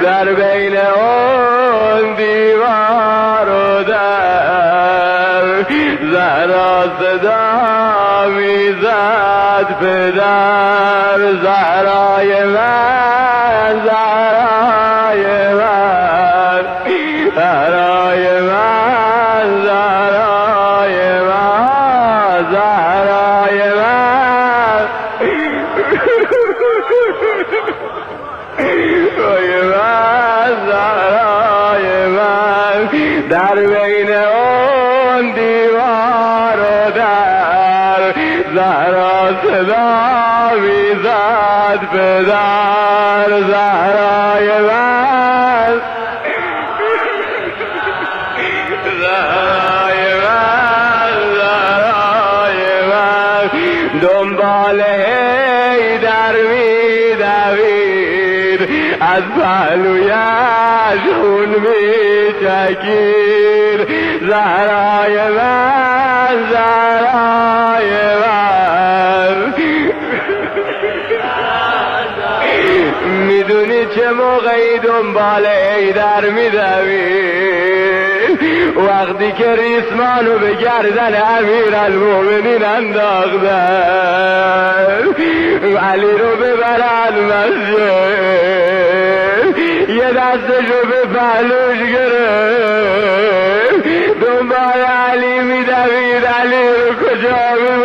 در بین اون دیوار و در زهرا صدا میزد پدر زهرای من زهرای من زهرای من زهرای من زهرای من زهرای من در بین اون دیوار و در زهرا صدا میزد پدر زهرای من زهرای من زهرای من دنبال حیدر میدوید از پهلویش خون میچکید زهرای من زهرای من میدونی چه موقعی دنبال حیدر میدوید وقتی که ریسمانو به گردن امیرالمومنین انداختن علی رو ببرن مسجد یه دستشو به پهلوش گرفت دنبال علی میدوید علی رو کجا